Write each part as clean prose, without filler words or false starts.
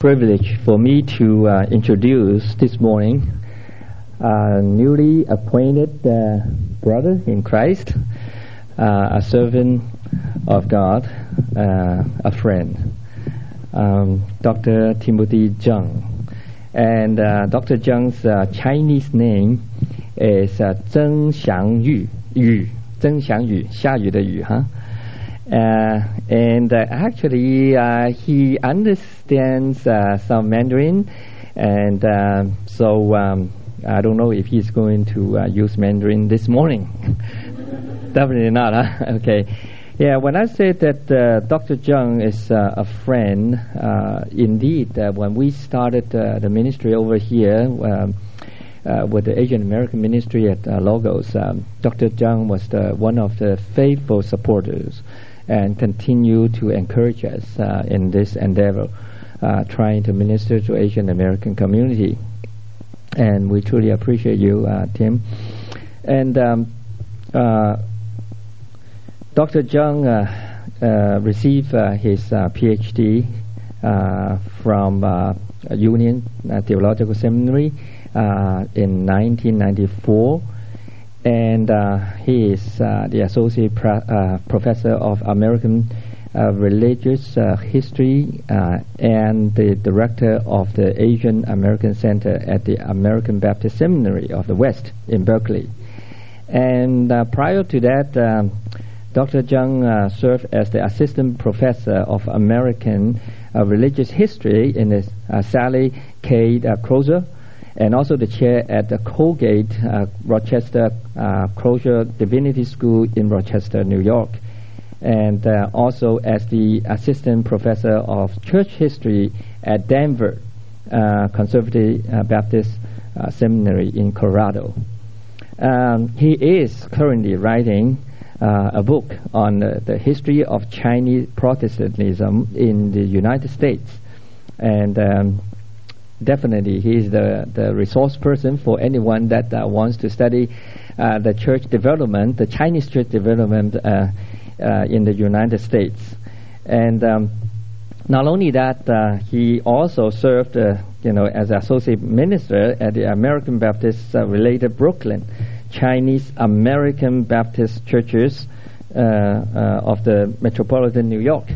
privilege for me to introduce this morning a newly acquainted brother in Christ, a servant of God, a friend, Dr. Timothy Zheng. And Dr. Zheng's Chinese name is Zheng Xiangyu, Zheng Xiangyu, 下雨的雨, huh? And actually he understands some Mandarin, and so I don't know if he's going to use Mandarin this morning. Definitely not, huh? Okay. Yeah, when I said that Dr. Zheng is a friend, indeed, when we started the ministry over here with the Asian American ministry at Logos, Dr. Zheng was one of the faithful supporters and continue to encourage us in this endeavor, trying to minister to Asian American community. And we truly appreciate you, Tim. And Dr. Zheng received his PhD from Union Theological Seminary in 1994. And he is the Associate Professor of American Religious History and the Director of the Asian American Center at the American Baptist Seminary of the West in Berkeley. And prior to that, Dr. Zheng served as the Assistant Professor of American Religious History in the Sally K. Crozier, and also the chair at the Colgate Rochester Crozier Divinity School in Rochester, New York, and also as the assistant professor of church history at Denver Conservative Baptist Seminary in Colorado. He is currently writing a book on the history of Chinese Protestantism in the United States, and definitely he is the resource person for anyone that wants to study the church development, the Chinese church development in the United States. And not only that, he also served as associate minister at the American Baptist related Brooklyn Chinese American Baptist churches of the metropolitan New York.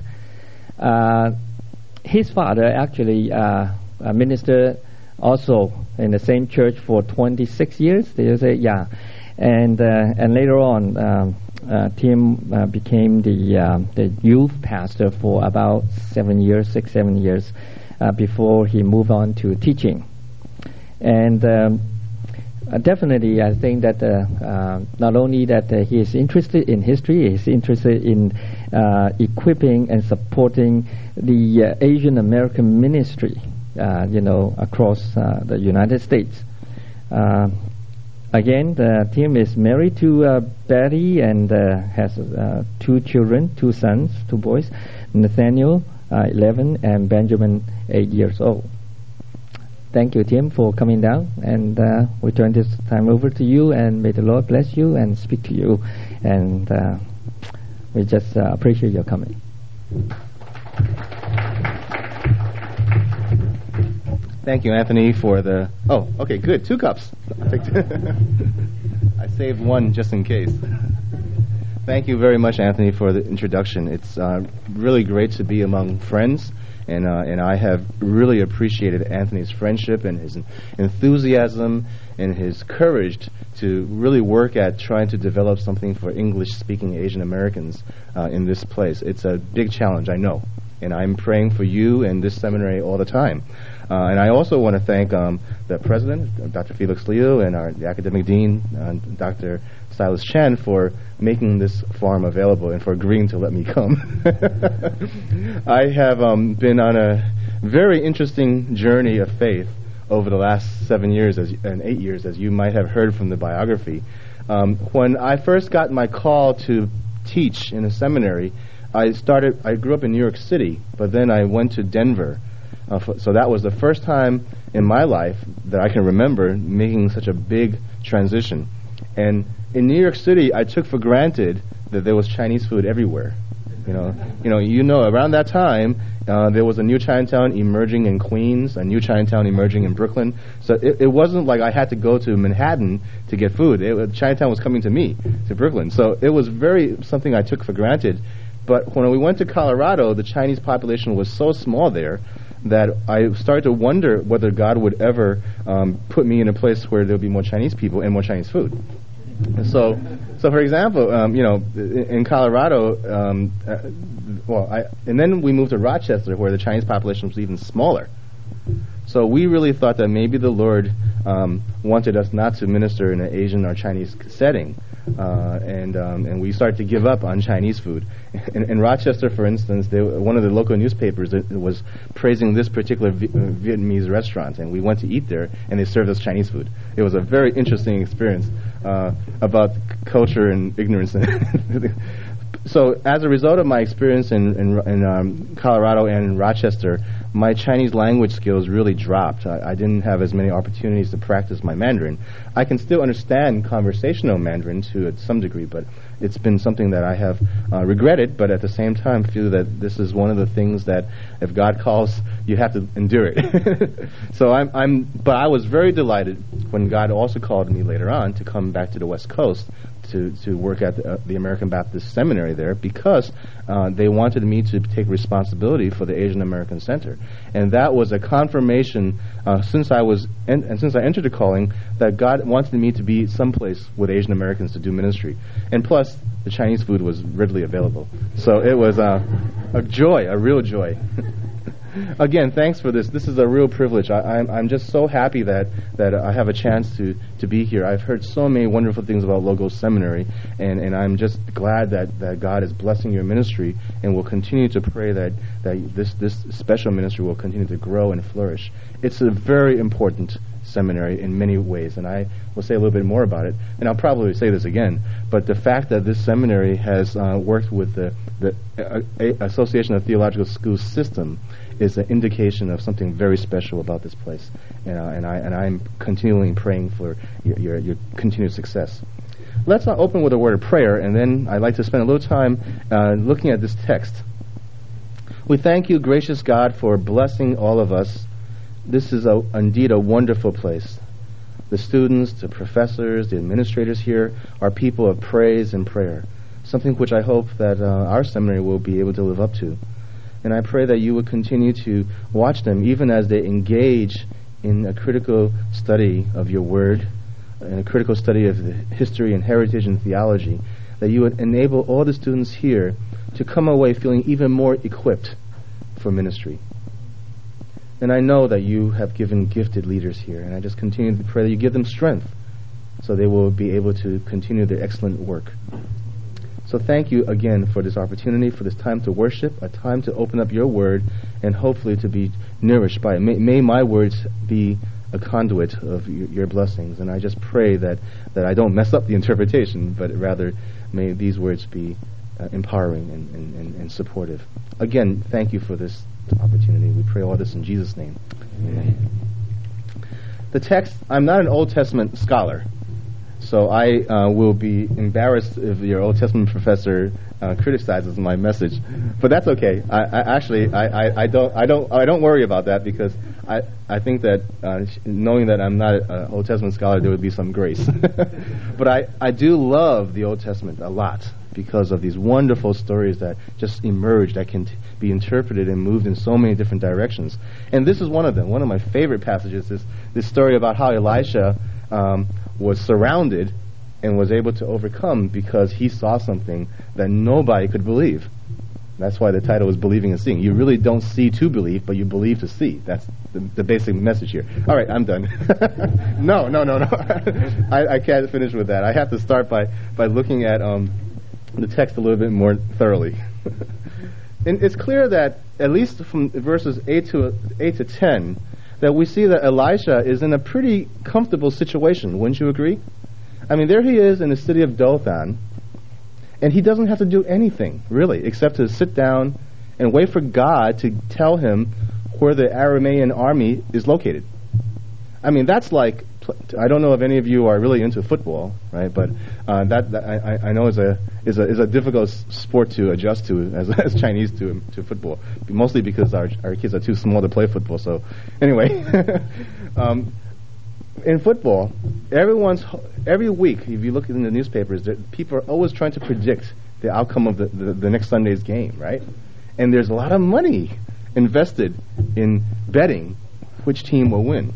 His father actually ministered also in the same church for 26 years. They say, yeah, and later on, Tim became the youth pastor for about 7 years, before he moved on to teaching. And definitely, I think that not only that he is interested in history, he is interested in equipping and supporting the Asian American ministry, across the United States. Again, Tim is married to Betty and has two children, two sons, two boys, Nathaniel, 11, and Benjamin, 8 years old. Thank you, Tim, for coming down, and we turn this time over to you, and may the Lord bless you and speak to you, and we just appreciate your coming. Thank you, Anthony, for the... Oh, okay, good. 2 cups. I saved one just in case. Thank you very much, Anthony, for the introduction. It's really great to be among friends, and I have really appreciated Anthony's friendship and his enthusiasm and his courage to really work at trying to develop something for English-speaking Asian Americans in this place. It's a big challenge, I know, and I'm praying for you and this seminary all the time. And I also want to thank the president, Dr. Felix Liu, and the academic dean, Dr. Silas Chen, for making this forum available and for agreeing to let me come. I have been on a very interesting journey of faith over the last 7 years and 8 years, as you might have heard from the biography. When I first got my call to teach in a seminary, I grew up in New York City, but then I went to Denver. So that was the first time in my life that I can remember making such a big transition. And in New York City, I took for granted that there was Chinese food everywhere. Around that time, there was a new Chinatown emerging in Queens, a new Chinatown emerging in Brooklyn. So it wasn't like I had to go to Manhattan to get food. Chinatown was coming to me, to Brooklyn. So it was something I took for granted. But when we went to Colorado, the Chinese population was so small there that I started to wonder whether God would ever put me in a place where there would be more Chinese people and more Chinese food. So for example, in Colorado, and then we moved to Rochester, where the Chinese population was even smaller. So we really thought that maybe the Lord wanted us not to minister in an Asian or Chinese setting, and we started to give up on Chinese food. In Rochester, for instance, one of the local newspapers was praising this particular Vietnamese restaurant, and we went to eat there, and they served us Chinese food. It was a very interesting experience about culture and ignorance. So as a result of my experience in Colorado and in Rochester, my Chinese language skills really dropped. I didn't have as many opportunities to practice my Mandarin. I can still understand conversational Mandarin to some degree, but it's been something that I have regretted, but at the same time feel that this is one of the things that if God calls, you have to endure it. But I was very delighted when God also called me later on to come back to the West Coast to work at the American Baptist Seminary there, because they wanted me to take responsibility for the Asian American Center. And that was a confirmation since I entered the calling that God wanted me to be someplace with Asian Americans to do ministry. And plus, the Chinese food was readily available. So it was a joy, a real joy. Again, thanks for this. This is a real privilege. I'm just so happy that I have a chance to be here. I've heard so many wonderful things about Logos Seminary, and I'm just glad that God is blessing your ministry, and will continue to pray that this special ministry will continue to grow and flourish. It's a very important seminary in many ways, and I will say a little bit more about it, and I'll probably say this again, but the fact that this seminary has worked with the Association of Theological Schools system is an indication of something very special about this place, and I'm continually praying for your continued success. Let's open with a word of prayer, and then I'd like to spend a little time looking at this text. We thank you, gracious God, for blessing all of us. This is indeed a wonderful place. The students, the professors, the administrators here are people of praise and prayer, something which I hope that our seminary will be able to live up to. And I pray that you would continue to watch them even as they engage in a critical study of your word, and a critical study of the history and heritage and theology, that you would enable all the students here to come away feeling even more equipped for ministry. And I know that you have given gifted leaders here, and I just continue to pray that you give them strength so they will be able to continue their excellent work. So thank you again for this opportunity, for this time to worship, a time to open up your word, and hopefully to be nourished by it. May my words be a conduit of your blessings, and I just pray that I don't mess up the interpretation, but rather may these words be empowering and supportive. Again, thank you for this opportunity. We pray all this in Jesus' name. Amen. The text, I'm not an Old Testament scholar, so I will be embarrassed if your Old Testament professor criticizes my message, but that's okay. I don't worry about that, because I think that knowing that I'm not an Old Testament scholar, there would be some grace. But I do love the Old Testament a lot because of these wonderful stories that just emerge, that can be interpreted and moved in so many different directions. And this is one of them. One of my favorite passages is this story about how Elisha was surrounded and was able to overcome because he saw something that nobody could believe. That's why the title is Believing and Seeing. You really don't see to believe, but you believe to see. That's the basic message here. All right, I'm done. No. I can't finish with that. I have to start by looking at the text a little bit more thoroughly. And it's clear that, at least from verses 8 to 10, that we see that Elisha is in a pretty comfortable situation. Wouldn't you agree? I mean, there he is in the city of Dothan, and he doesn't have to do anything, really, except to sit down and wait for God to tell him where the Aramean army is located. I mean, that's like I don't know if any of you are really into football, right? But I know is a difficult sport to adjust to as Chinese to football, mostly because our kids are too small to play football. So anyway, in football, every week, if you look in the newspapers, people are always trying to predict the outcome of the next Sunday's game, right? And there's a lot of money invested in betting which team will win.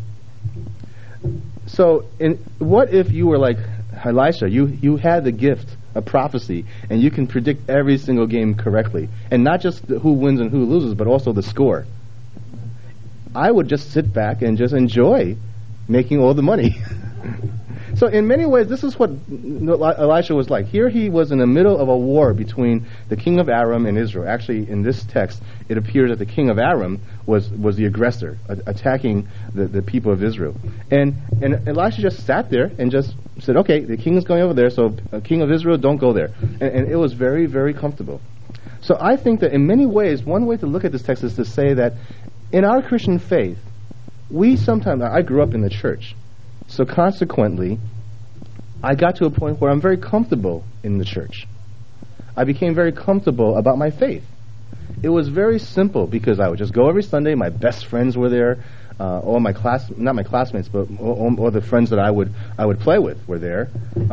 So, what if you were like Elisha? You had the gift of prophecy, and you can predict every single game correctly, and not just who wins and who loses, but also the score. I would just sit back and just enjoy making all the money. So in many ways, this is what Elisha was like. Here he was in the middle of a war between the king of Aram and Israel. Actually, in this text, it appears that the king of Aram was the aggressor, attacking the people of Israel. And Elisha just sat there and just said, okay, the king is going over there, so king of Israel, don't go there. And it was very, very comfortable. So I think that in many ways, one way to look at this text is to say that in our Christian faith, I grew up in the church. So consequently, I got to a point where I'm very comfortable in the church. I became very comfortable about my faith. It was very simple because I would just go every Sunday. My best friends were there. All my not my classmates, but all the friends that I would play with were there.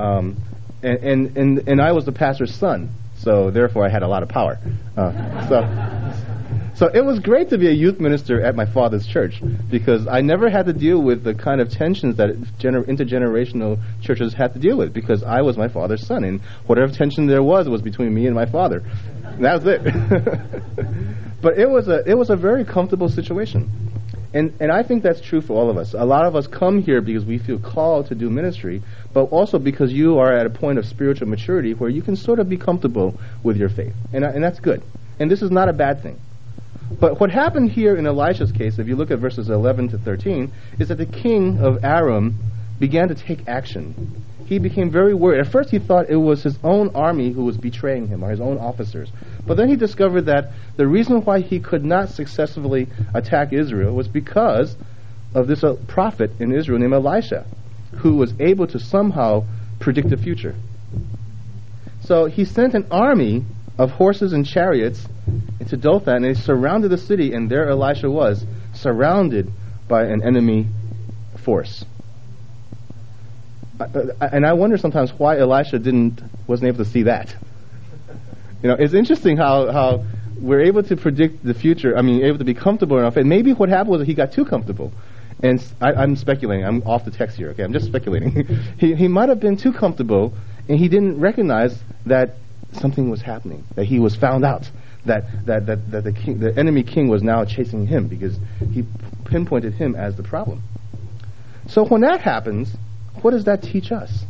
And I was the pastor's son, so therefore I had a lot of power. So it was great to be a youth minister at my father's church because I never had to deal with the kind of tensions that intergenerational churches had to deal with because I was my father's son, and whatever tension there was between me and my father. That was it. But it was a very comfortable situation. And I think that's true for all of us. A lot of us come here because we feel called to do ministry, but also because you are at a point of spiritual maturity where you can sort of be comfortable with your faith. And that's good. And this is not a bad thing. But what happened here in Elisha's case, if you look at verses 11 to 13, is that the king of Aram began to take action. He became very worried. At first he thought it was his own army who was betraying him, or his own officers. But then he discovered that the reason why he could not successfully attack Israel was because of this prophet in Israel named Elisha, who was able to somehow predict the future. So he sent an army of horses and chariots into Dothan, and they surrounded the city, and there Elisha was, surrounded by an enemy force. And I wonder sometimes why Elisha wasn't able to see that. It's interesting how we're able to predict the future, able to be comfortable enough, and maybe what happened was that he got too comfortable. And I'm speculating, I'm off the text here, okay, I'm just speculating. He might have been too comfortable, and he didn't recognize that something was happening, that he was found out, that the enemy king was now chasing him because he pinpointed him as the problem. So when that happens, what does that teach us?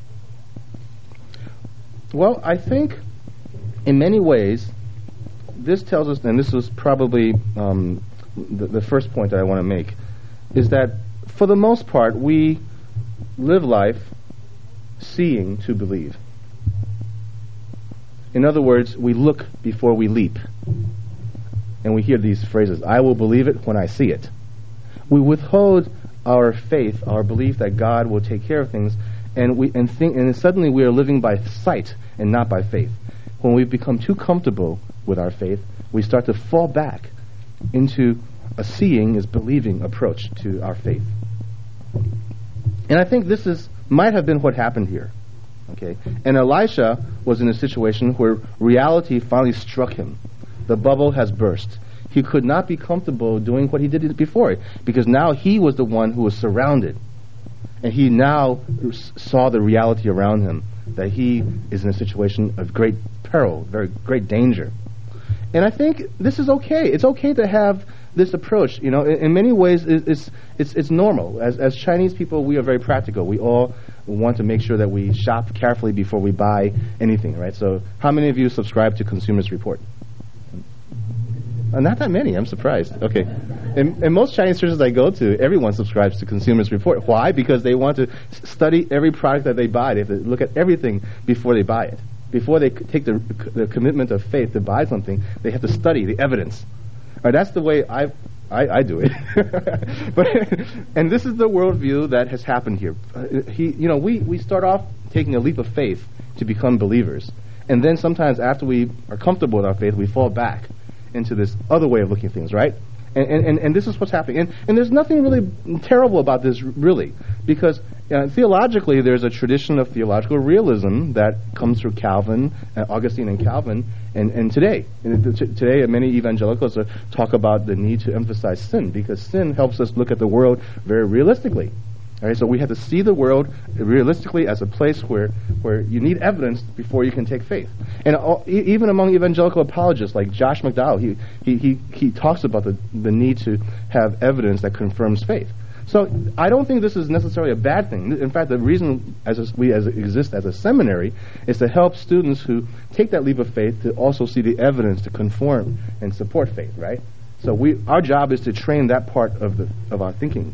Well, I think in many ways this tells us, and this was probably the first point that I want to make, is that for the most part we live life seeing to believe. In other words, we look before we leap. And we hear these phrases, I will believe it when I see it. We withhold our faith, our belief that God will take care of things, and suddenly we are living by sight and not by faith. When we become too comfortable with our faith, we start to fall back into a seeing is believing approach to our faith. And I think this might have been what happened here. Okay, and Elisha was in a situation where reality finally struck him. The bubble has burst. He could not be comfortable doing what he did before, because now he was the one who was surrounded. And he now saw the reality around him, that he is in a situation of great peril, very great danger. And I think this is okay. It's okay to have this approach. In many ways, it's normal. As Chinese people, we are very practical. We all want to make sure that we shop carefully before we buy anything, right? So how many of you subscribe to Consumers Report? Not that many. I'm surprised. Okay. In most Chinese churches I go to, everyone subscribes to Consumers Report. Why? Because they want to study every product that they buy. They have to look at everything before they buy it. Before they take the commitment of faith to buy something, they have to study the evidence. That's the way I do it. And this is the worldview that has happened here. We start off taking a leap of faith to become believers. And then sometimes after we are comfortable with our faith, we fall back into this other way of looking at things, right? And this is what's happening. And there's nothing really terrible about this, really, because theologically there's a tradition of theological realism that comes through Calvin, Augustine and Calvin, and today. Today, many evangelicals talk about the need to emphasize sin, because sin helps us look at the world very realistically. All right, so we have to see the world realistically as a place where you need evidence before you can take faith. And even among evangelical apologists like Josh McDowell, he talks about the need to have evidence that confirms faith. So I don't think this is necessarily a bad thing. In fact, the reason we exist as a seminary is to help students who take that leap of faith to also see the evidence to conform and support faith, right? So our job is to train that part of our thinking.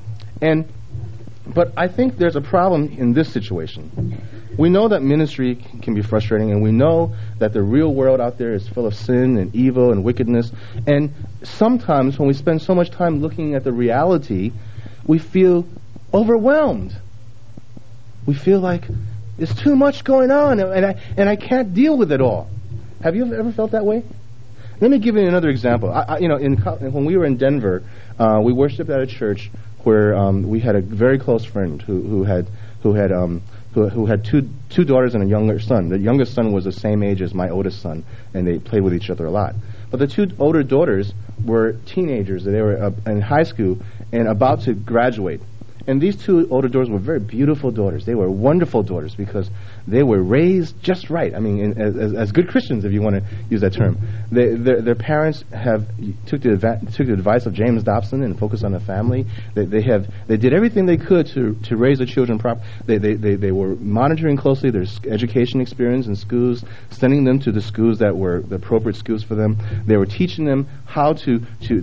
But I think there's a problem in this situation. We know that ministry can be frustrating, and we know that the real world out there is full of sin and evil and wickedness. And sometimes when we spend so much time looking at the reality, we feel overwhelmed. We feel like there's too much going on, and I can't deal with it all. Have you ever felt that way? Let me give you another example. When we were in Denver, we worshiped at a church where we had a very close friend who had two daughters and a younger son. The youngest son was the same age as my oldest son, and they played with each other a lot. But the two older daughters were teenagers. They were in high school and about to graduate. And these two older daughters were very beautiful daughters. They were wonderful daughters because they were raised just right. I mean, as good Christians, if you want to use that term. Their parents took the advice of James Dobson and focused on the family. They did everything they could to raise their children properly. They were monitoring closely their education experience in schools, sending them to the schools that were the appropriate schools for them. They were teaching them how to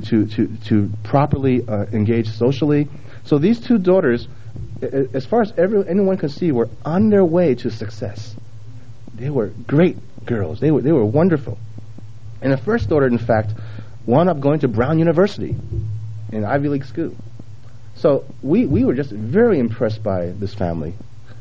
properly engage socially. So these two daughters, as far as anyone could see, were on their way to success. They were great girls. They were wonderful. And the first daughter, in fact, wound up going to Brown University, an Ivy League school. So we were just very impressed by this family.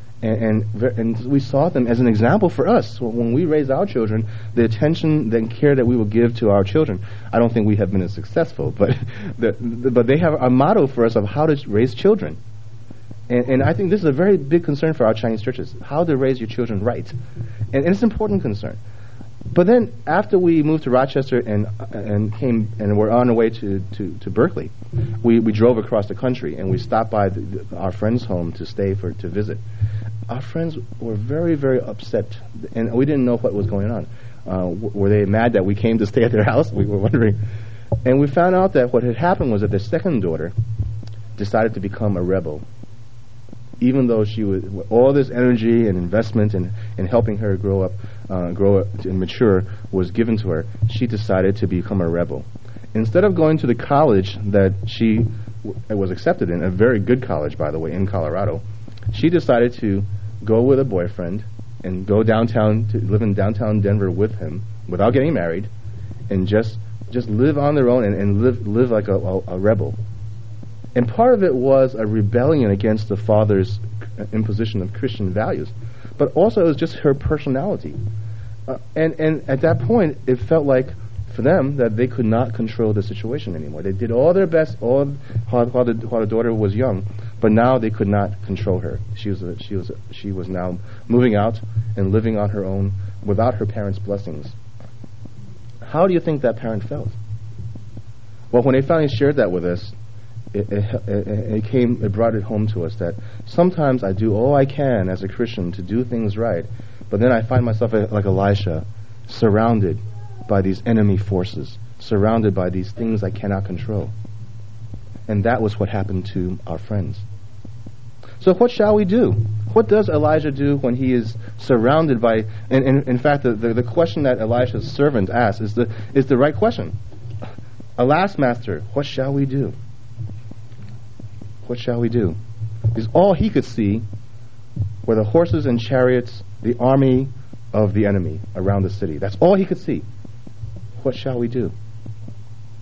And we saw them as an example for us. So when we raise our children, the attention and care that we will give to our children, I don't think we have been as successful, but they have a motto for us of how to raise children. And I think this is a very big concern for our Chinese churches, how to raise your children right. And it's an important concern. But then after we moved to Rochester and came and were on our way to Berkeley, we drove across the country and we stopped by our friend's home to stay to visit. Our friends were very, very upset, and we didn't know what was going on. Were they mad that we came to stay at their house? We were wondering. And we found out that what had happened was that their second daughter decided to become a rebel. Even though she was all this energy and investment in helping her grow up and mature was given to her, she decided to become a rebel. Instead of going to the college that she was accepted in, a very good college, by the way, in Colorado, she decided to go with a boyfriend and go downtown to live in downtown Denver with him without getting married, and just live on their own and live like a rebel. And part of it was a rebellion against the father's imposition of Christian values, but also it was just her personality. And at that point, it felt like for them that they could not control the situation anymore. They did all their best, while the daughter was young, but now they could not control her. She was now moving out and living on her own without her parents' blessings. How do you think that parent felt? Well, when they finally shared that with us, it brought it home to us that sometimes I do all I can as a Christian to do things right, but then I find myself like Elisha, surrounded by these enemy forces, surrounded by these things I cannot control. And that was what happened to our friends. So what shall we do? What does Elijah do when he is surrounded by... And in fact, the question that Elisha's servant asks is the right question. Alas, master, what shall we do? What shall we do? Because all he could see were the horses and chariots, the army of the enemy around the city. That's all he could see. What shall we do?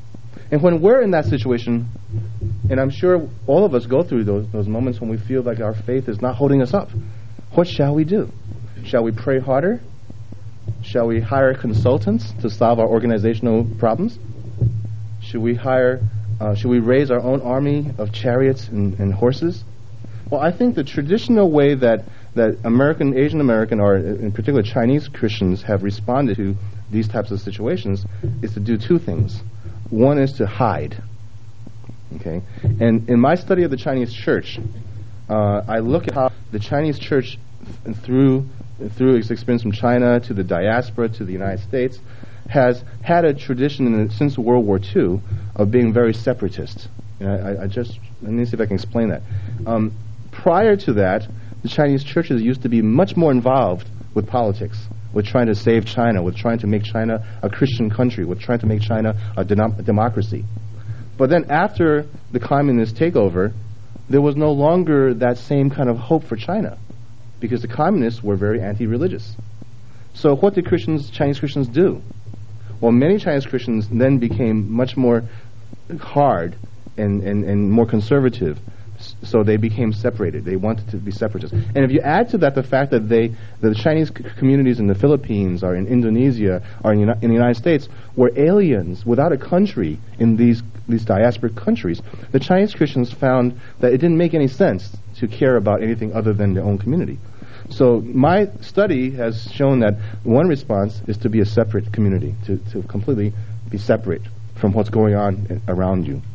And when we're in that situation, and I'm sure all of us go through those moments when we feel like our faith is not holding us up, what shall we do? Shall we pray harder? Shall we hire consultants to solve our organizational problems? Should we raise our own army of chariots and horses? Well, I think the traditional way that Asian American, or in particular Chinese Christians have responded to these types of situations is to do two things. One is to hide. Okay? And in my study of the Chinese church, I look at how the Chinese church, through its experience from China to the diaspora to the United States, has had a tradition since World War II of being very separatist. And let me see if I can explain that. Prior to that, the Chinese churches used to be much more involved with politics, with trying to save China, with trying to make China a Christian country, with trying to make China a democracy. But then after the communist takeover, there was no longer that same kind of hope for China, because the communists were very anti-religious. So what did Chinese Christians do? Well, many Chinese Christians then became much more hard and more conservative. So they became separated. They wanted to be separatists. And if you add to that the fact that the Chinese communities in the Philippines or in Indonesia or in the United States were aliens without a country in these diasporic countries, the Chinese Christians found that it didn't make any sense to care about anything other than their own community. So my study has shown that one response is to be a separate community, to completely be separate from what's going on around you.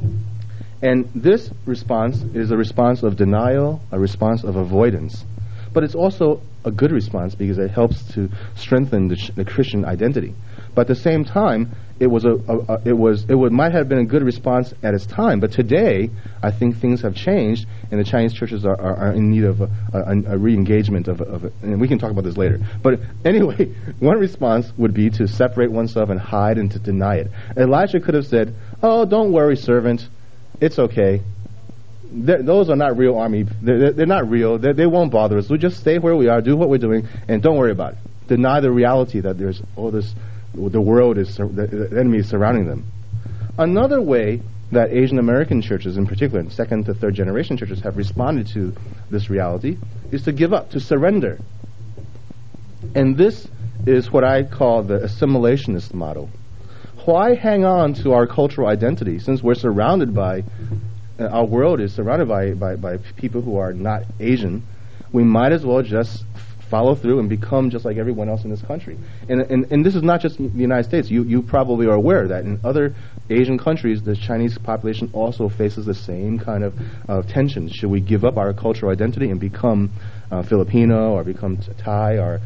And this response is a response of denial, a response of avoidance. But it's also a good response because it helps to strengthen the Christian identity. But at the same time, it might have been a good response at its time. But today, I think things have changed, and the Chinese churches are in need of a re-engagement of it. And we can talk about this later. But anyway, one response would be to separate oneself and hide and to deny it. Elijah could have said, "Oh, don't worry, servant. It's okay. Those are not real army. They're not real. They won't bother us. We'll just stay where we are, do what we're doing, and don't worry about it." Deny the reality that there's all this, the world is, the enemy is surrounding them. Another way that Asian American churches, in particular, second to third generation churches, have responded to this reality is to give up, to surrender. And this is what I call the assimilationist model. Why hang on to our cultural identity since we're surrounded by, our world is surrounded by people who are not Asian? We might as well just follow through and become just like everyone else in this country. And this is not just the United States. You probably are aware that in other Asian countries, the Chinese population also faces the same kind of tensions. Should we give up our cultural identity and become Filipino or become Thai or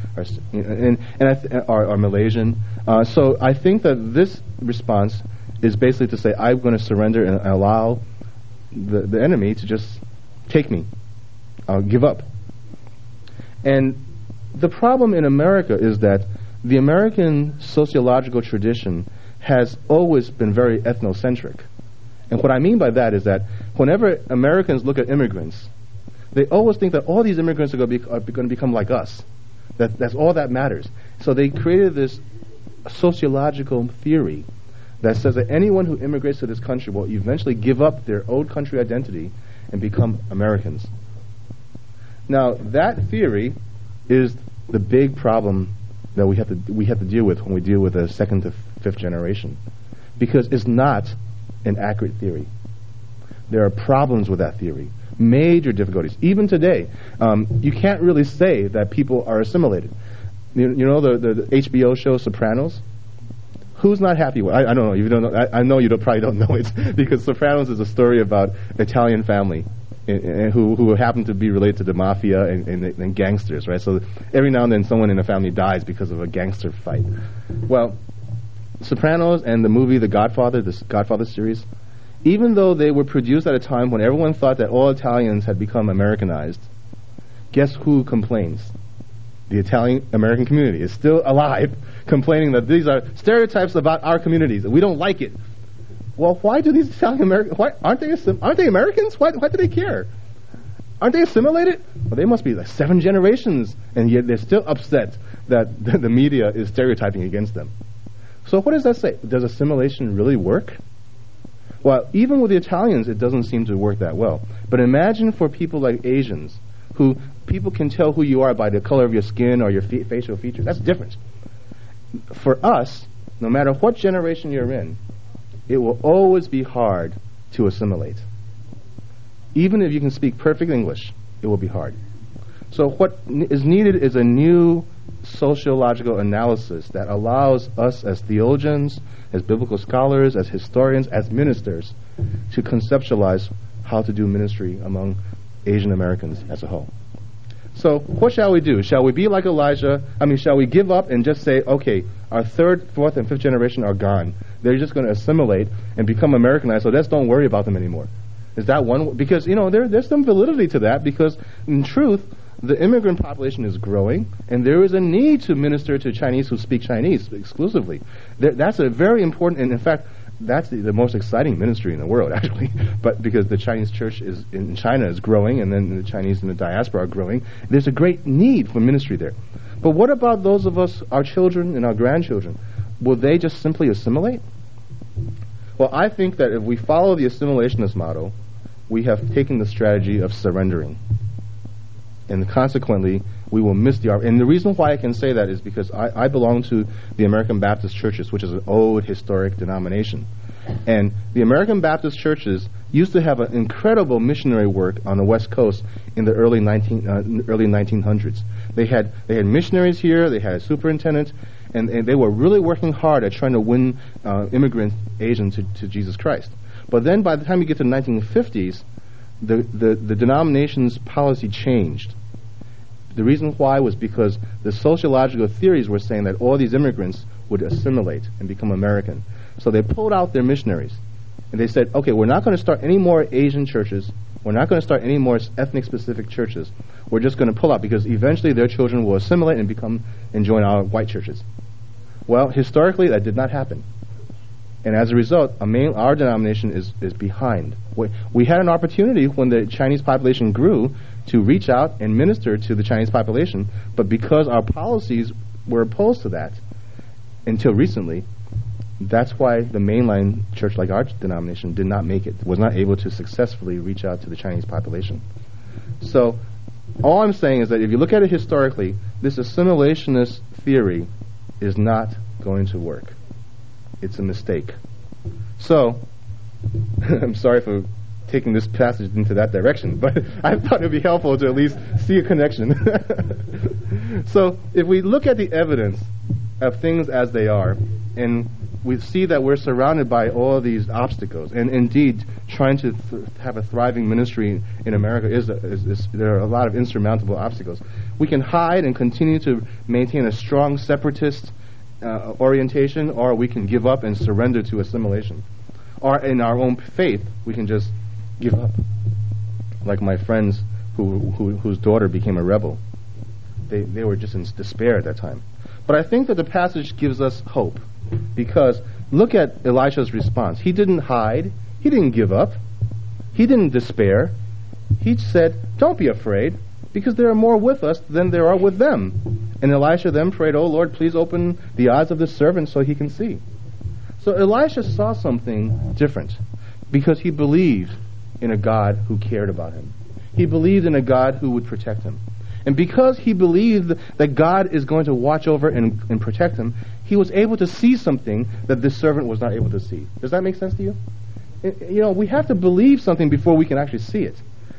Malaysian? So I think that this response is basically to say, I'm going to surrender and allow the enemy to just take me. I'll give up. And the problem in America is that the American sociological tradition has always been very ethnocentric. And what I mean by that is that whenever Americans look at immigrants, they always think that all these immigrants are going to become like us. That's all that matters. So they created this sociological theory that says that anyone who immigrates to this country will eventually give up their old country identity and become Americans. Now, that theory is the big problem that we have to deal with when we deal with the second to fifth generation, because it's not an accurate theory. There are problems with that theory, major difficulties. Even today, you can't really say that people are assimilated. You know the HBO show Sopranos? Who's not happy with? I don't know. You don't know. I know you probably don't know it because Sopranos is a story about Italian family who happen to be related to the mafia and gangsters, right? So every now and then someone in the family dies because of a gangster fight. Well, Sopranos and the movie The Godfather, this Godfather series, even though they were produced at a time when everyone thought that all Italians had become Americanized, guess who complains? The Italian-American community is still alive, complaining that these are stereotypes about our communities, and we don't like it. Well, why do these Italian-Americans, aren't they Americans? Why do they care? Aren't they assimilated? Well, they must be like 7 generations, and yet they're still upset that the media is stereotyping against them. So what does that say? Does assimilation really work? Well, even with the Italians, it doesn't seem to work that well. But imagine for people like Asians, who people can tell who you are by the color of your skin or your facial features. That's different. For us, no matter what generation you're in, it will always be hard to assimilate. Even if you can speak perfect English, it will be hard. So what is needed is a new sociological analysis that allows us as theologians, as biblical scholars, as historians, as ministers, to conceptualize how to do ministry among Asian Americans as a whole. So what shall we do? Shall we be like Elijah? Shall we give up and just say, okay, our third, fourth, and fifth generation are gone. They're just going to assimilate and become Americanized, so let's don't worry about them anymore. Is that one? Because, there's some validity to that, because in truth, the immigrant population is growing, and there is a need to minister to Chinese who speak Chinese exclusively. That's a very important, and in fact, that's the most exciting ministry in the world, actually. But because the Chinese church in China is growing, and then the Chinese in the diaspora are growing, there's a great need for ministry there. But what about those of us, our children and our grandchildren? Will they just simply assimilate? Well, I think that if we follow the assimilationist model, we have taken the strategy of surrendering. And consequently, we will miss the opportunity. And the reason why I can say that is because I belong to the American Baptist churches, which is an old historic denomination. And the American Baptist churches used to have an incredible missionary work on the West Coast in the early 1900s. They had missionaries here, they had a superintendent, and they were really working hard at trying to win immigrant Asians to Jesus Christ. But then by the time you get to the 1950s, the denomination's policy changed. The reason why was because the sociological theories were saying that all these immigrants would assimilate and become American. So they pulled out their missionaries. And they said, okay, we're not going to start any more Asian churches. We're not going to start any more ethnic-specific churches. We're just going to pull out, because eventually their children will assimilate and join our white churches. Well, historically, that did not happen. And as a result, our denomination is behind. We had an opportunity when the Chinese population grew to reach out and minister to the Chinese population, but because our policies were opposed to that until recently, that's why the mainline church like our denomination did not make it, was not able to successfully reach out to the Chinese population. So all I'm saying is that if you look at it historically, this assimilationist theory is not going to work. It's a mistake. So, I'm sorry for taking this passage into that direction, but I thought it would be helpful to at least see a connection. So, if we look at the evidence of things as they are, and we see that we're surrounded by all these obstacles, and indeed, trying to have a thriving ministry in America there are a lot of insurmountable obstacles. We can hide and continue to maintain a strong separatist orientation, or we can give up and surrender to assimilation. Or in our own faith, we can just give up. Like my friends whose daughter became a rebel. They were just in despair at that time. But I think that the passage gives us hope, because look at Elisha's response. He didn't hide. He didn't give up. He didn't despair. He said, don't be afraid, because there are more with us than there are with them. And Elisha then prayed, oh Lord, please open the eyes of this servant so he can see. So Elisha saw something different, because he believed in a God who cared about him. He believed in a God who would protect him. And because he believed that God is going to watch over and protect him, he was able to see something that this servant was not able to see. Does that make sense to you? We have to believe something before we can actually see it.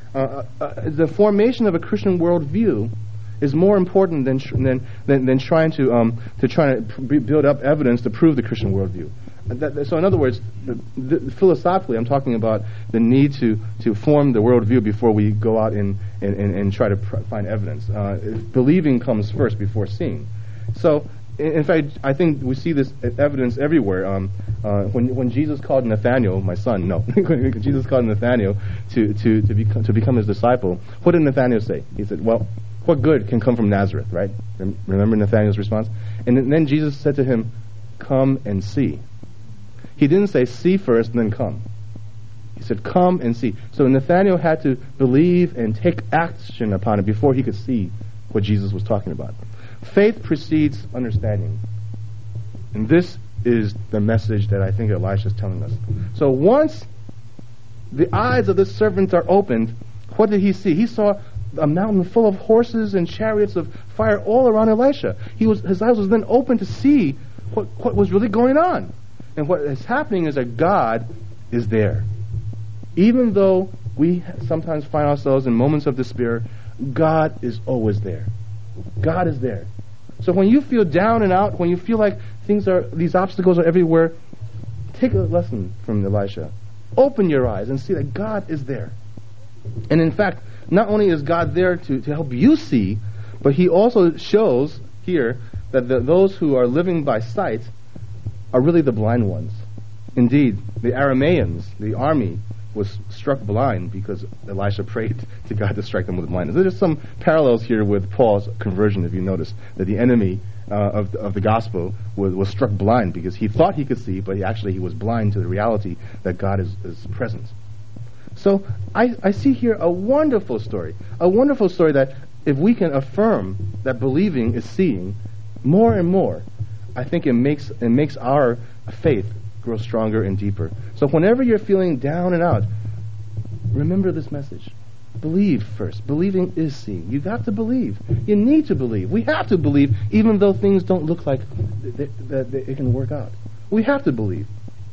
The formation of a Christian worldview is more important than trying to build up evidence to prove the Christian worldview. So in other words, philosophically, I'm talking about the need to form the worldview before we go out and try to find evidence. Believing comes first before seeing. So, in fact, I think we see this evidence everywhere. When Jesus called Nathanael, my son, when Jesus called Nathanael to become his disciple, what did Nathanael say? He said, well, what good can come from Nazareth, right? Remember Nathanael's response? And then Jesus said to him, come and see. He didn't say see first and then come. He said come and see. So Nathanael had to believe and take action upon it before he could see what Jesus was talking about. Faith precedes understanding. And this is the message that I think Elisha is telling us. So once the eyes of the servant are opened, what did he see? He saw a mountain full of horses and chariots of fire all around Elisha. His eyes was then open to see what was really going on. And what is happening is that God is there. Even though we sometimes find ourselves in moments of despair, God is always there. God is there. So when you feel down and out, when you feel like these obstacles are everywhere, take a lesson from Elisha. Open your eyes and see that God is there. And in fact, not only is God there to help you see, but he also shows here that those who are living by sight are really the blind ones. Indeed, the Arameans, the army, was struck blind because Elisha prayed to God to strike them with blindness. There's some parallels here with Paul's conversion, if you notice, that the enemy of the gospel was struck blind because he thought he could see, but he was blind to the reality that God is present. So I see here a wonderful story that if we can affirm that believing is seeing more and more, I think it makes our faith grow stronger and deeper. So whenever you're feeling down and out, remember this message. Believe first. Believing is seeing. You got to believe. You need to believe. We have to believe even though things don't look like that it can work out. We have to believe.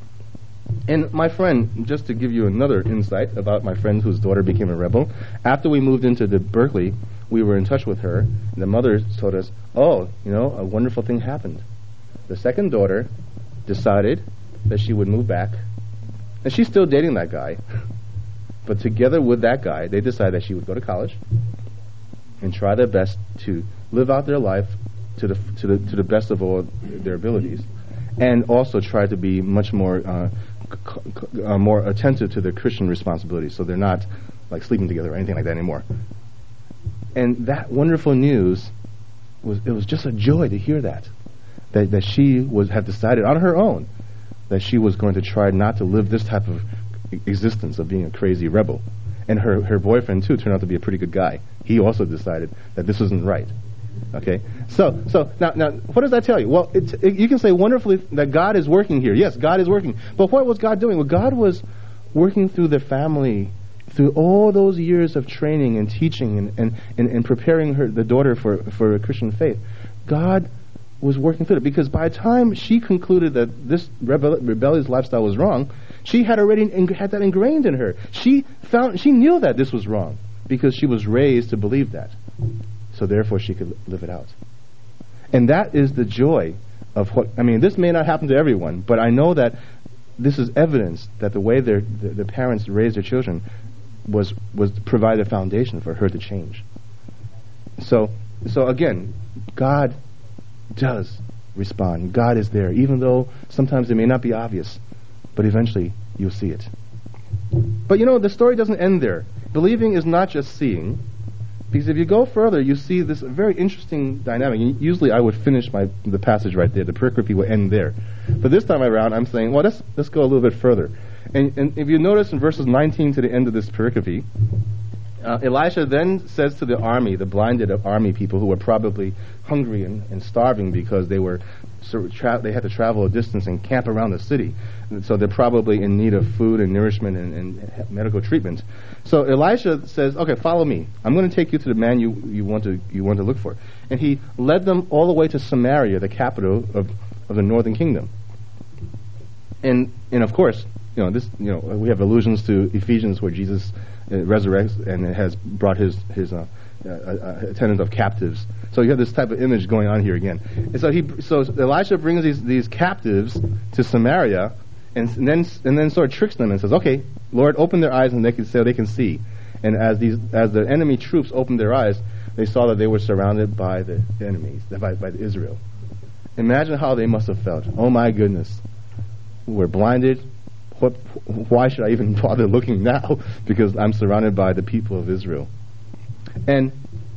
And my friend, just to give you another insight about my friend whose daughter became a rebel, after we moved into Berkeley, we were in touch with her, and the mother told us, a wonderful thing happened. The second daughter decided that she would move back, and she's still dating that guy, but together with that guy, they decided that she would go to college and try their best to live out their life to the best of all their abilities, and also try to be much more more attentive to their Christian responsibilities, so they're not like sleeping together or anything like that anymore. And that wonderful news was just a joy to hear that she had decided on her own that she was going to try not to live this type of existence of being a crazy rebel. And her boyfriend too turned out to be a pretty good guy. He also decided that this wasn't right. Okay, so now, what does that tell you? Well, you can say wonderfully that God is working here. Yes, God is working. But what was God doing? Well, God was working through the family, through all those years of training and teaching and preparing the daughter for a Christian faith. God was working through it because by the time she concluded that this rebellious lifestyle was wrong, she had already had that ingrained in her. She knew that this was wrong because she was raised to believe that. So therefore she could live it out. And that is the joy of this may not happen to everyone, but I know that this is evidence that the way the parents raised their children was provide a foundation for her to change. So again, God does respond. God is there, even though sometimes it may not be obvious, but eventually you'll see it. But the story doesn't end there. Believing is not just seeing, because if you go further, you see this very interesting dynamic. Usually I would finish the passage right there. The pericope will end there. But this time around, I'm saying, well, let's go a little bit further. And if you notice in verses 19 to the end of this pericope, Elisha then says to the army, the blinded army people who were probably hungry and starving because they had to travel a distance and camp around the city. And so they're probably in need of food and nourishment and medical treatment. So Elisha says, okay, follow me. I'm going to take you to the man you want to look for. And he led them all the way to Samaria, the capital of the northern kingdom. And of course, we have allusions to Ephesians where Jesus resurrects and has brought his attendant of captives. So you have this type of image going on here again. And so Elisha brings these captives to Samaria, and then sort of tricks them and says, "Okay, Lord, open their eyes and they can see." And as the enemy troops opened their eyes, they saw that they were surrounded by the enemies, by Israel. Imagine how they must have felt. Oh my goodness, we're blinded. Why should I even bother looking now? Because I'm surrounded by the people of Israel. And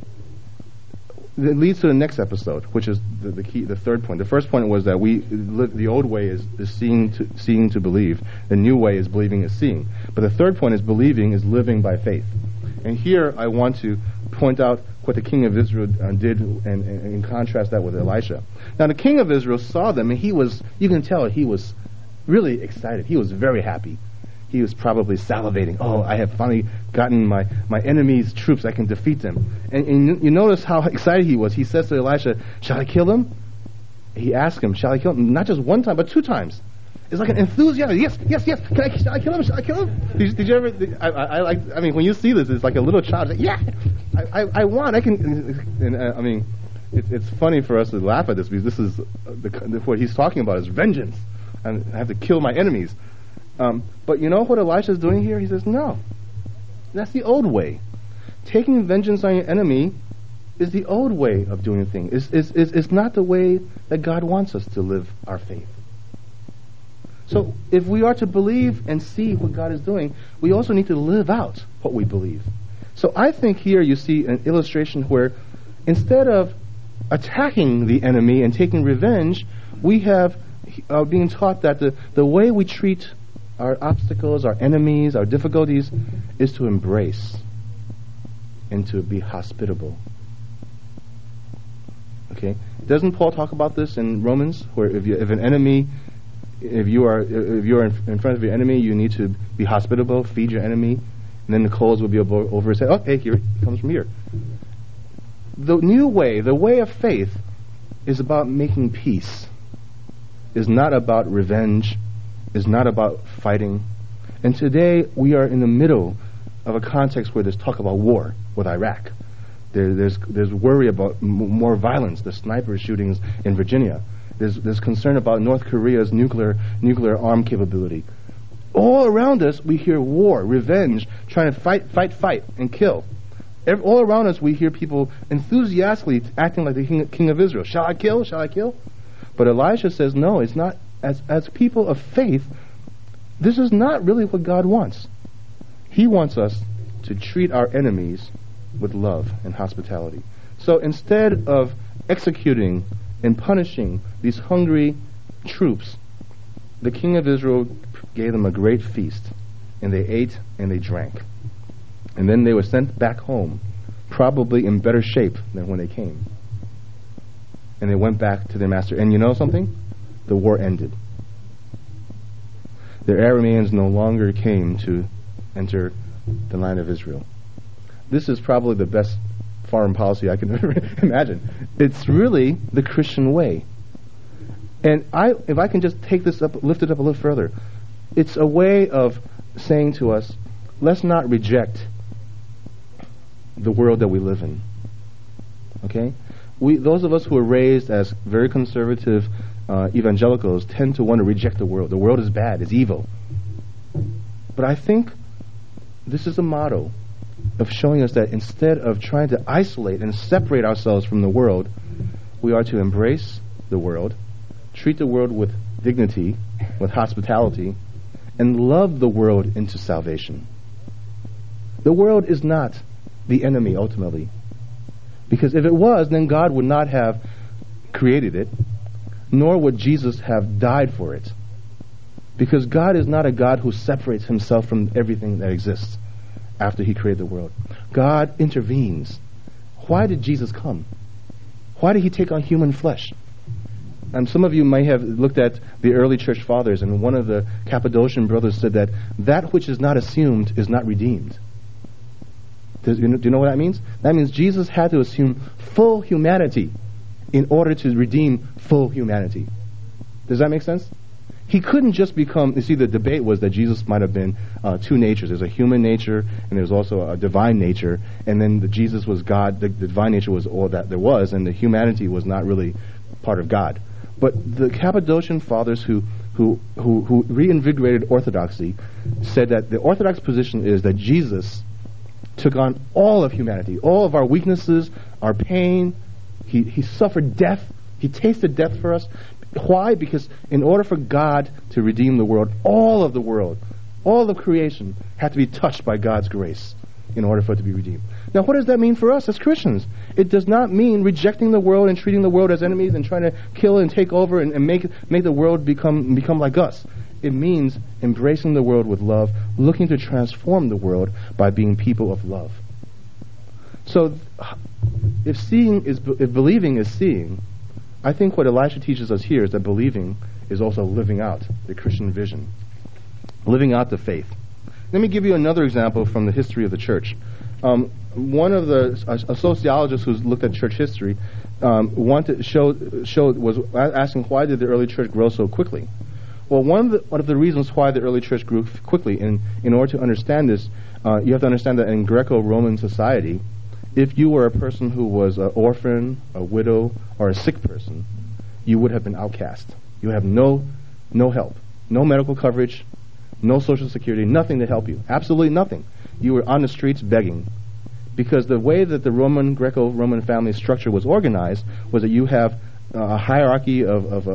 it leads to the next episode, which is the key, the third point. The first point was that the old way is seeing to believe. The new way is believing is seeing. But the third point is believing is living by faith. And here I want to point out what the king of Israel did and contrast that with Elisha. Now the king of Israel saw them, and you can tell he was really excited. He was very happy. he was probably salivating. Oh, I have finally gotten my enemy's troops. I can defeat them. And you notice how excited he was. He says to Elisha, shall I kill him? He asked him, shall I kill him? Not just one time, but 2 times. It's like an enthusiasm. Yes. Shall I kill him? Shall I kill him? Did you ever? I mean, when you see this, it's like a little child. Like, yeah, I want. I can. And I mean, it's funny for us to laugh at this because this is what he's talking about is vengeance, and I have to kill my enemies. But you know what Elisha is doing here? He says, no, that's the old way. Taking vengeance on your enemy is the old way of doing things. It's not the way that God wants us to live our faith. So if we are to believe and see what God is doing, we also need to live out what we believe. So I think here you see an illustration where instead of attacking the enemy and taking revenge, we have being taught that the way we treat our obstacles, our enemies, our difficulties, is to embrace and to be hospitable. Okay? Doesn't Paul talk about this in Romans, where if you are in front of your enemy, you need to be hospitable, feed your enemy, and then the coals will be over his head. Okay, here it comes from here. The new way, the way of faith, is about making peace. Is not about revenge. Is not about fighting. And today we are in the middle of a context where there's talk about war with Iraq. There's worry about more violence. The sniper shootings in Virginia. There's concern about North Korea's nuclear arm capability. All around us, we hear war, revenge, trying to fight, and kill. All around us, we hear people enthusiastically acting like the king of Israel. Shall I kill? Shall I kill? But Elisha says, no, it's not. As people of faith, this is not really what God wants. He wants us to treat our enemies with love and hospitality. So instead of executing and punishing these hungry troops, the king of Israel gave them a great feast, and they ate and they drank. And then they were sent back home, probably in better shape than when they came. And they went back to their master. And you know something? The war ended. The Arameans no longer came to enter the land of Israel. This is probably the best foreign policy I can ever imagine. It's really the Christian way. And if I can just take this up, lift it up a little further, it's a way of saying to us, let's not reject the world that we live in. Okay? Those of us who are raised as very conservative evangelicals tend to want to reject the world. The world is bad, it's evil. But I think this is a motto of showing us that instead of trying to isolate and separate ourselves from the world, we are to embrace the world, treat the world with dignity, with hospitality, and love the world into salvation. The world is not the enemy ultimately. Because if it was, then God would not have created it, nor would Jesus have died for it. Because God is not a God who separates himself from everything that exists after he created the world. God intervenes. Why did Jesus come? Why did he take on human flesh? And some of you may have looked at the early church fathers, and one of the Cappadocian brothers said that which is not assumed is not redeemed. Do you know what that means? That means Jesus had to assume full humanity in order to redeem full humanity. Does that make sense? He couldn't just become, you see, the debate was that Jesus might have been 2 natures. There's a human nature, and there's also a divine nature, and then Jesus was God, the divine nature was all that there was, and the humanity was not really part of God. But the Cappadocian fathers who reinvigorated orthodoxy said that the orthodox position is that Jesus took on all of humanity, all of our weaknesses, our pain. He suffered death. He tasted death for us. Why? Because in order for God to redeem the world, all of creation had to be touched by God's grace in order for it to be redeemed. Now, what does that mean for us as Christians? It does not mean rejecting the world and treating the world as enemies and trying to kill and take over and make the world become like us. It means embracing the world with love, looking to transform the world by being people of love. So, if believing is seeing, I think what Elisha teaches us here is that believing is also living out the Christian vision. living out the faith. Let me give you another example from the history of the church. One of a sociologist who's looked at church history was asking, why did the early church grow so quickly? Well, one of the reasons why the early church grew quickly, and in order to understand this, you have to understand that in Greco-Roman society, if you were a person who was an orphan, a widow, or a sick person, you would have been outcast. You would have no help, no medical coverage, no social security, nothing to help you, absolutely nothing. You were on the streets begging, because the way that the Greco-Roman family structure was organized was that you have a hierarchy of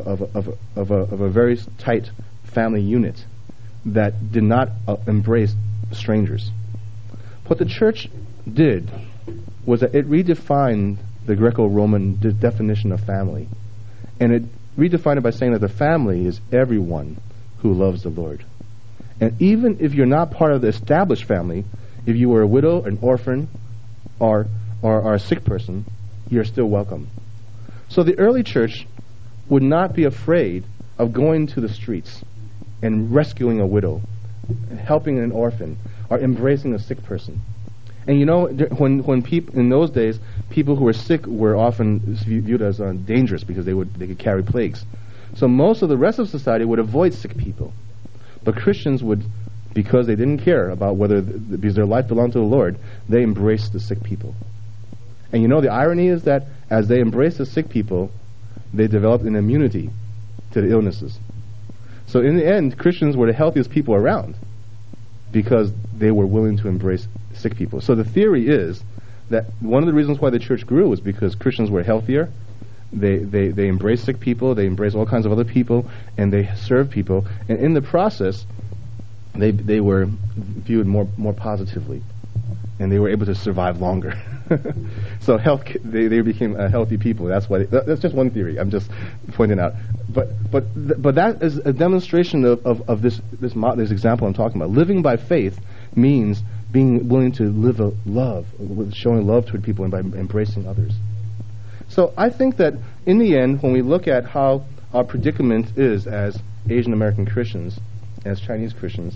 a very tight family unit that did not embrace strangers. What the church did was that it redefined the Greco-Roman definition of family, and it redefined it by saying that the family is everyone who loves the Lord. And even if you're not part of the established family, if you were a widow, an orphan, or a sick person, you're still welcome. So the early church would not be afraid of going to the streets and rescuing a widow, helping an orphan, or embracing a sick person. And you know, when people in those days, people who were sick were often viewed as dangerous because they could carry plagues. So most of the rest of society would avoid sick people, but Christians would, because they didn't care about because their life belonged to the Lord, they embraced the sick people. And you know, the irony is that as they embraced the sick people, they developed an immunity to the illnesses. So in the end, Christians were the healthiest people around because they were willing to embrace sick people. So the theory is that one of the reasons why the church grew was because Christians were healthier. They embraced sick people, they embraced all kinds of other people, and they served people. And in the process, they were viewed more positively, and they were able to survive longer. So they became healthy people. That's that's just one theory. I'm just pointing out. But that is a demonstration of this example I'm talking about. Living by faith means being willing to live a love, showing love toward people and by embracing others. So I think that in the end, when we look at how our predicament is as Asian American Christians, as Chinese Christians,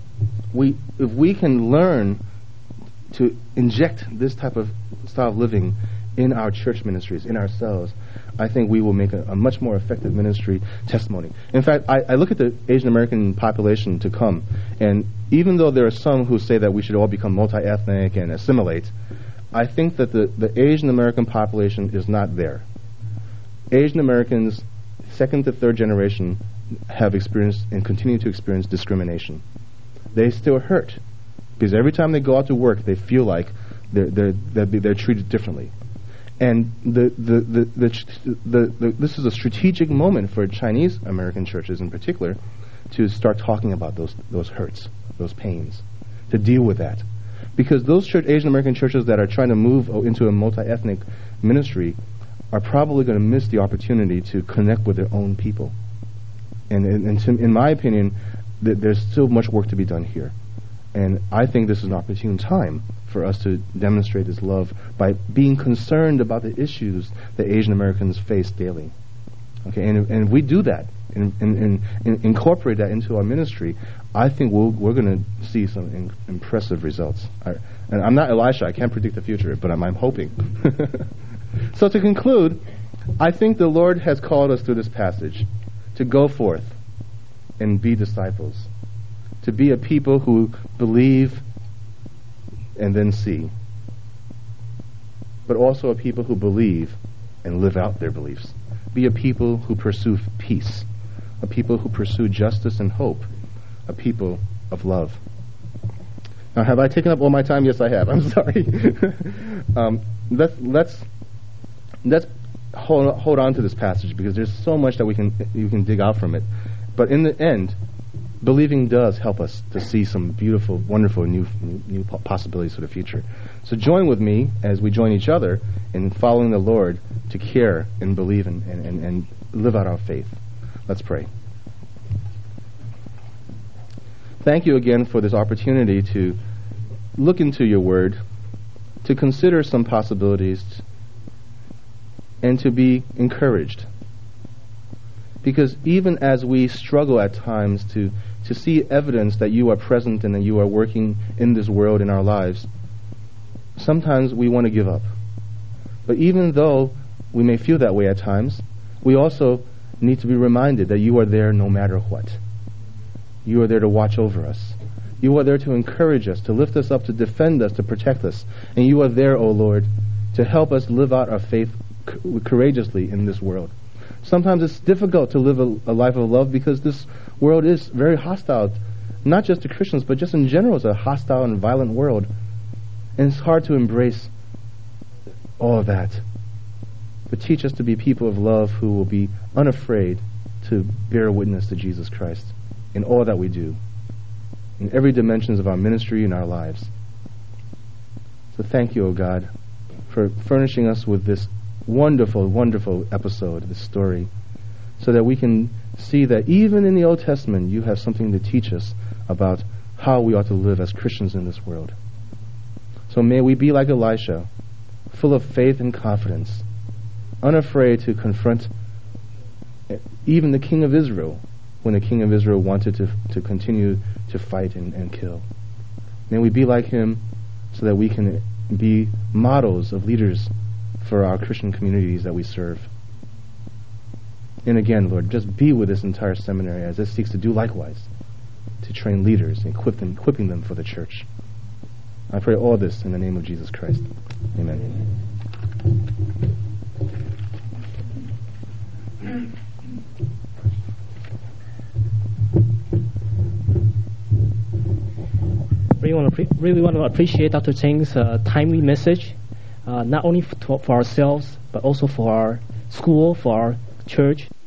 if we can learn to inject this type of style of living in our church ministries, in ourselves, I think we will make a much more effective ministry testimony. In fact, I look at the Asian American population to come, and even though there are some who say that we should all become multi-ethnic and assimilate, I think that the Asian American population is not there. Asian Americans, second to third generation, have experienced and continue to experience discrimination. They still hurt because every time they go out to work, they feel like they're treated differently. And this is a strategic moment for Chinese American churches in particular to start talking about those hurts, those pains, to deal with that. Because those Asian American churches that are trying to move into a multi-ethnic ministry are probably going to miss the opportunity to connect with their own people. And in my opinion, there's still much work to be done here. And I think this is an opportune time for us to demonstrate this love by being concerned about the issues that Asian Americans face daily. Okay, and if we do that and incorporate that into our ministry, I think we're going to see some impressive results. And I'm not Elisha; I can't predict the future, but I'm hoping. So to conclude, I think the Lord has called us through this passage to go forth and be disciples, to be a people who believe and then see, but also a people who believe and live out their beliefs. Be a people who pursue peace, a people who pursue justice and hope, a people of love. Now, have I taken up all my time? Yes, I have. I'm sorry. Let's hold on to this passage because there's so much that you can dig out from it. But in the end, believing does help us to see some beautiful, wonderful new possibilities for the future. So join with me as we join each other in following the Lord to care and believe and live out our faith. Let's pray. Thank you again for this opportunity to look into your word, to consider some possibilities, and to be encouraged. Because even as we struggle at times to to see evidence that you are present and that you are working in this world in our lives, sometimes we want to give up. But even though we may feel that way at times, we also need to be reminded that you are there no matter what. You are there to watch over us. You are there to encourage us, to lift us up, to defend us, to protect us. And you are there, O Lord, to help us live out our faith courageously in this world. Sometimes it's difficult to live a life of love because this world is very hostile, not just to Christians, but just in general. It's a hostile and violent world. And it's hard to embrace all of that. But teach us to be people of love who will be unafraid to bear witness to Jesus Christ in all that we do, in every dimensions of our ministry and our lives. So thank you, O God, for furnishing us with this wonderful, wonderful episode, this story, so that we can see that even in the Old Testament you have something to teach us about how we ought to live as Christians in this world. So may we be like Elisha, full of faith and confidence, unafraid to confront even the king of Israel when the king of Israel wanted to continue to fight and kill. May we be like him so that we can be models of leaders for our Christian communities that we serve. And again, Lord, just be with this entire seminary as it seeks to do likewise, to train leaders and equipping them for the church. I pray all this in the name of Jesus Christ. Amen. Really want to appreciate Dr. Cheng's timely message, not only for ourselves, but also for our school, for our church.